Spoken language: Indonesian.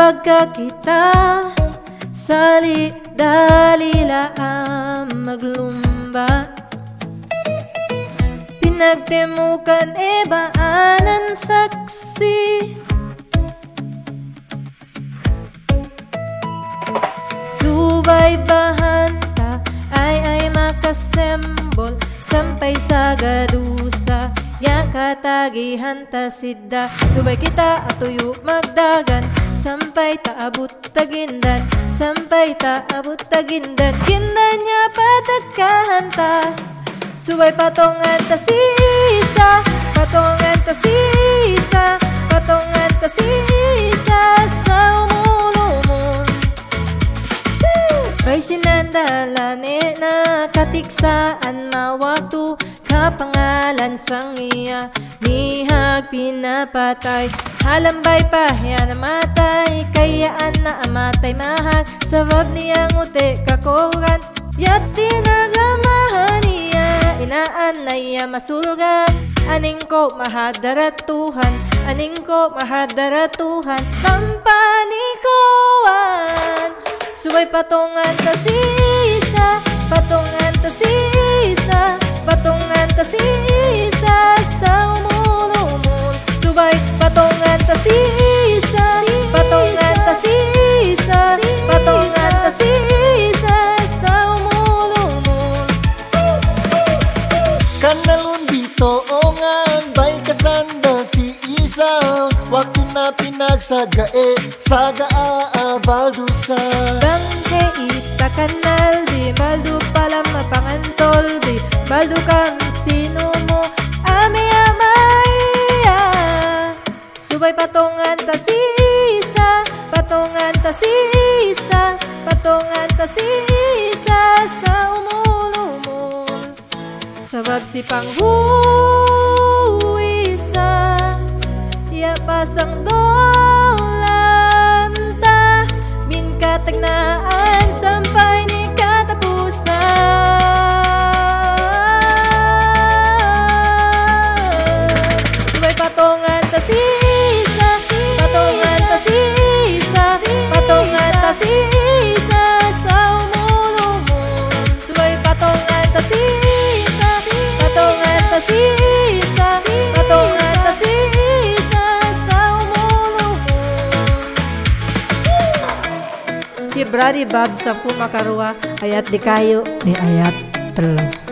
pagkakita, sali-dalila ang maglumba. Pinagtemukan baanan saksi, subay bahanta ay makasembol, sampay sa gadusa ya katagihan ta sidda. Subay kita atuyo magdagan, sampay taabot tagindan, sampay taabot tagindan, kindan niya patagkahan ta. Subay patongan ta sisa, patongan ta sisa, patongan ta sisa sa umulumon. Bay sinandalane na katiksaan mawagto, kapangalan sang iya nihag pinapatay. Halambay pa ya namatay, kayaan na amatay mahag, sabab niyang ute kakuran, yat tinagamahan niya, inaan na iya masulgan. Aning ko mahadaratuhan, aning ko mahadaratuhan, tampanikuan. Subay patongan ta sisa, patongan ta sisa, patongan ta sisa sa umulumon. Subay patongan ta sisa, patongan ta sisa, patongan ta sisa sa umulumon. Kanalon dito ongan, bay kasanda si isa, waktu na pinagsagae, saga baldusa. Bangke ita kanal di baldu palam mapangantol di baldu kam sino mo ame amaya. Subay patongan ta sisa, patongan ta sisa, patongan ta sisa sa umulumon. Sabab si panghuwisa ya pasang dolanta, min katagnaan sampay ni katapusan. Subay patongan ta sisa, patongan ta sisa, patongan ta sisa sa umulumon. Subay patongan ta sisa, patongan ta sisa, patongan ta sisa sa umulumon. Kibrani bab 10 makarua ayat di kayu ni ayat 3.